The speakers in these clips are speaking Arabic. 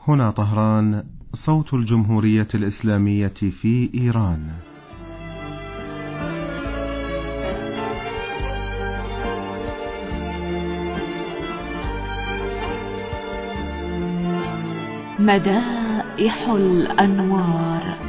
هنا طهران، صوت الجمهورية الإسلامية في إيران. مدائح الأنوار.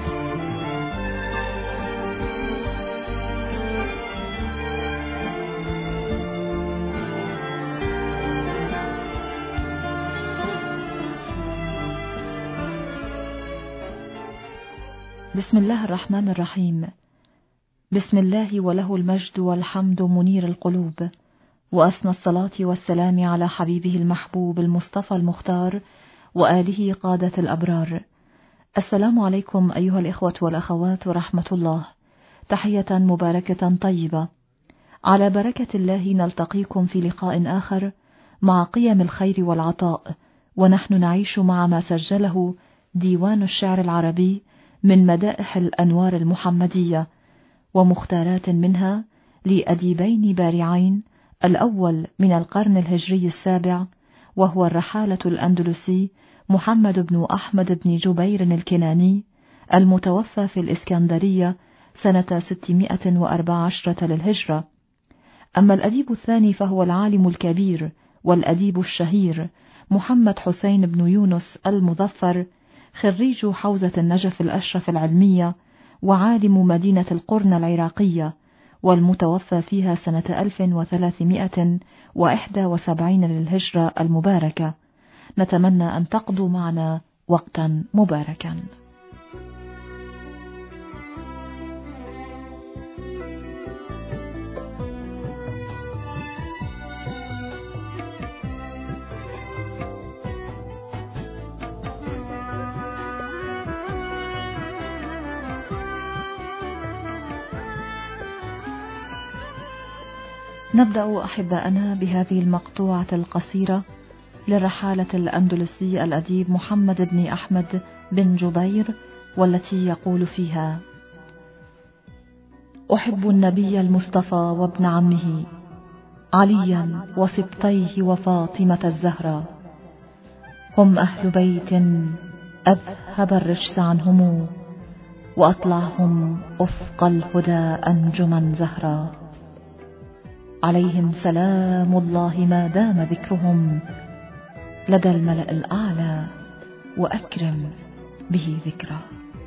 بسم الله الرحمن الرحيم. بسم الله وله المجد والحمد منير القلوب، وأثنى الصلاة والسلام على حبيبه المحبوب المصطفى المختار وآله قادة الأبرار. السلام عليكم أيها الإخوة والأخوات ورحمة الله، تحية مباركة طيبة. على بركة الله نلتقيكم في لقاء آخر مع قيم الخير والعطاء، ونحن نعيش مع ما سجله ديوان الشعر العربي من مدائح الأنوار المحمدية، ومختارات منها لأديبين بارعين. الأول من القرن الهجري السابع، وهو الرحالة الأندلسي محمد بن أحمد بن جبير الكناني، المتوفى في الإسكندرية سنة 614 للهجرة. أما الأديب الثاني فهو العالم الكبير والأديب الشهير محمد حسين بن يونس المظفر، خريج حوزة النجف الأشرف العلمية وعالم مدينة القرن العراقية، والمتوفى فيها سنة 1371 للهجرة المباركة. نتمنى أن تقضوا معنا وقتا مباركا. نبدأ أحباءنا بهذه المقطوعة القصيرة للرحالة الأندلسي الأديب محمد بن أحمد بن جبير، والتي يقول فيها: أحب النبي المصطفى وابن عمه عليا وسبطيه وفاطمة الزهراء، هم أهل بيت أذهب الرجس عنهم وأطلعهم أفق الهدى أنجما زهرا، عليهم سلام الله ما دام ذكرهم لدى الملأ الأعلى، وأكرم به ذكره.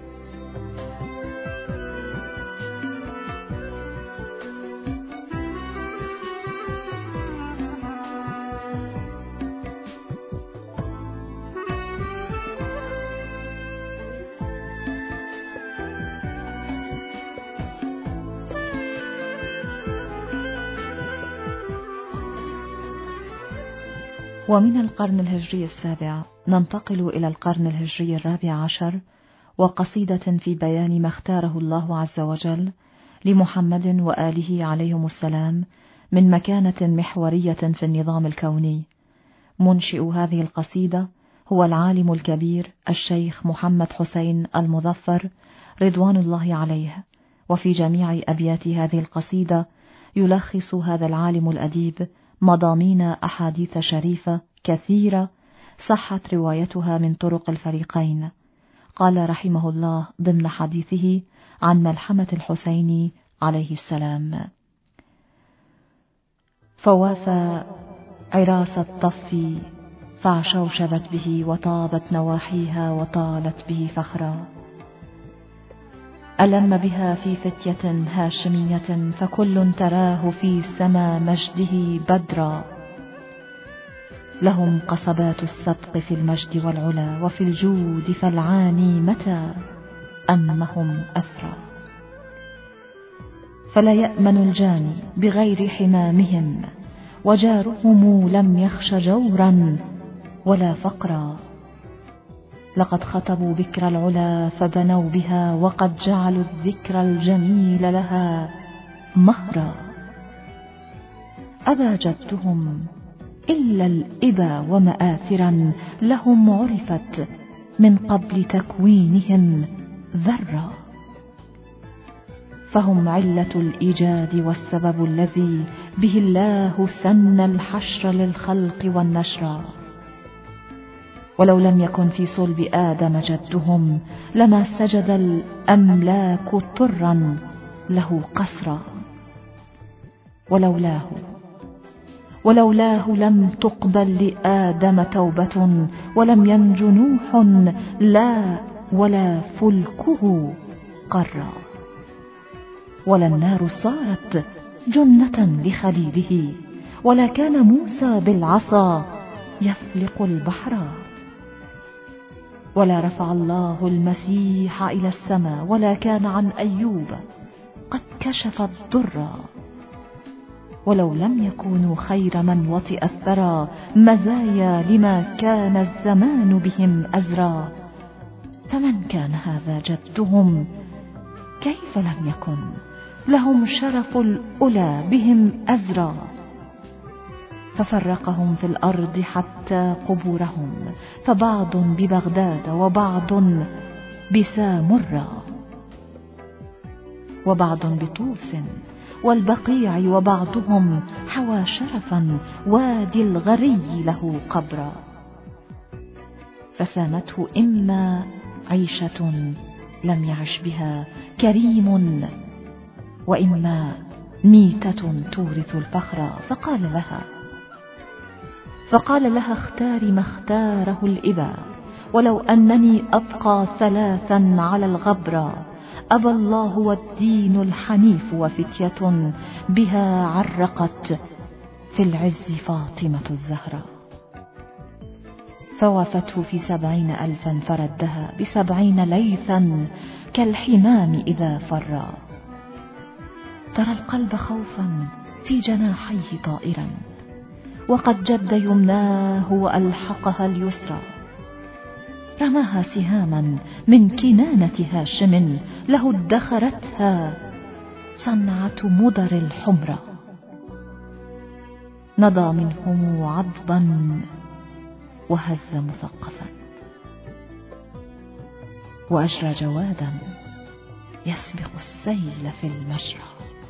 ومن القرن الهجري السابع ننتقل إلى القرن الهجري الرابع عشر، وقصيدة في بيان ما اختاره الله عز وجل لمحمد وآله عليهم السلام من مكانة محورية في النظام الكوني. منشئ هذه القصيدة هو العالم الكبير الشيخ محمد حسين المظفر رضوان الله عليه، وفي جميع أبيات هذه القصيدة يلخص هذا العالم الأديب مضامين أحاديث شريفة كثيرة صحت روايتها من طرق الفريقين. قال رحمه الله ضمن حديثه عن ملحمة الحسين عليه السلام: فوافى عراس الطف فعشوشبت به وطابت نواحيها وطالت به فخرا، ألم بها في فتية هاشمية فكل تراه في سما مجده بدرا، لهم قصبات السبق في المجد والعلا وفي الجود فالعاني متى أمهم أثرا، فلا يأمن الجاني بغير حمامهم وجارهم لم يخش جورا ولا فقرا، لقد خطبوا بكر العلا فبنوا بها وقد جعلوا الذكر الجميل لها مهرا، أبى جدهم إلا الإبا ومآثرا لهم عرفت من قبل تكوينهم ذرا، فهم علة الإيجاد والسبب الذي به الله سن الحشر للخلق والنشر، ولو لم يكن في صلب آدم جدهم لما سجد الأملاك طرا له قسرا. ولولاه لم تقبل لآدم توبة، ولم ينج نوح لا ولا فلكه قرا. ولا النار صارت جنة لخليله، ولا كان موسى بالعصا يفلق البحر. ولا رفع الله المسيح إلى السماء، ولا كان عن أيوب قد كشف الضر. ولو لم يكونوا خير من وطئ الثرى مزايا لما كان الزمان بهم أزرا. فمن كان هذا جدهم كيف لم يكن لهم شرف الأولى بهم أزرا. ففرقهم في الأرض حتى قبورهم، فبعض ببغداد وبعض بسامرة، وبعض بطوس والبقيع، وبعضهم حوى شرفا وادي الغري له قبرا. فسامته إما عيشة لم يعش بها كريم، وإما ميتة تورث الفخر. فقال لها اختاري ما اختاره الإبا، ولو أنني أبقى ثلاثا على الغبرة. أبى الله والدين الحنيف، وفتية بها عرقت في العز فاطمة الزهراء. فوافته في 70,000 فردها ب70 ليثا كالحمام إذا فرا. ترى القلب خوفا في جناحيه طائرا، وقد جد يمناه وألحقها اليسرى. رماها سهاما من كنانة هاشم، له ادخرتها صنعة مضر الحمرى. نضى منهم عضبا وهز مثقفا، وأجرى جوادا يسبق السيل في المجرى.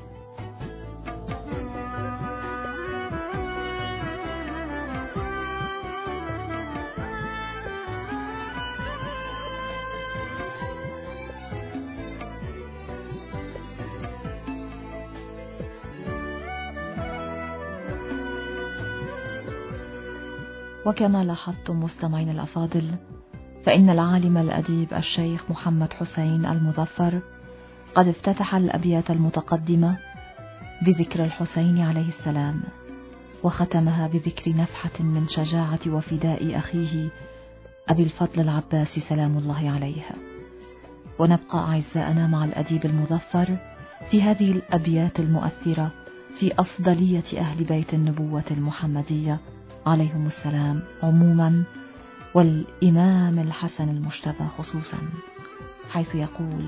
وكما لاحظتم مستمعين الأفاضل، فإن العالم الأديب الشيخ محمد حسين المظفر قد افتتح الأبيات المتقدمة بذكر الحسين عليه السلام، وختمها بذكر نفحة من شجاعة وفداء أخيه أبي الفضل العباس سلام الله عليه. ونبقى أعزائنا مع الأديب المظفر في هذه الأبيات المؤثرة في أفضلية أهل بيت النبوة المحمدية عليهم السلام عموما، والإمام الحسن المجتبى خصوصا، حيث يقول: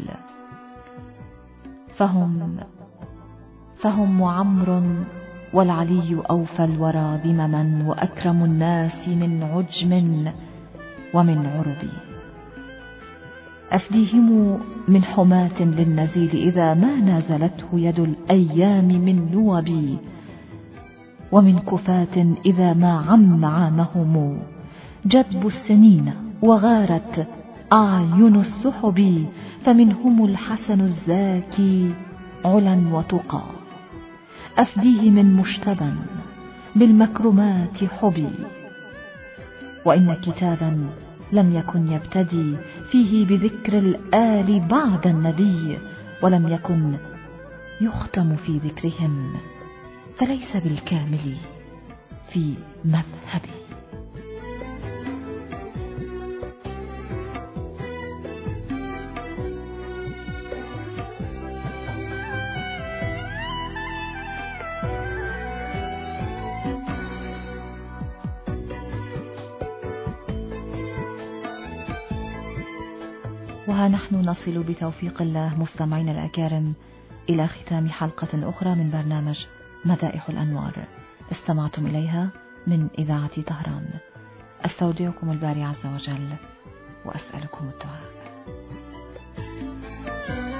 فهم معمر والعلي أوفى الورى ذمما، وأكرم الناس من عجم ومن عرب. أفديهم من حماة للنزيل إذا ما نازلته يد الأيام من نوب، ومن كفاة إذا ما عم عامهم جدب السنين وغارت أعين السحب. فمنهم الحسن الزاكي علا وتقى، أفديه من مجتبى بالمكرمات حبي. وإن كتابا لم يكن يبتدي فيه بذكر الآل بعد النبي، ولم يكن يختم في ذكرهم، فليس بالكامل في مذهبي. وها نحن نصل بتوفيق الله مستمعين الأكارم إلى ختام حلقة أخرى من برنامج مدائح الأنوار استمعتم إليها من إذاعة طهران. أستودعكم الباري عز وجل وأسألكم الدعاء.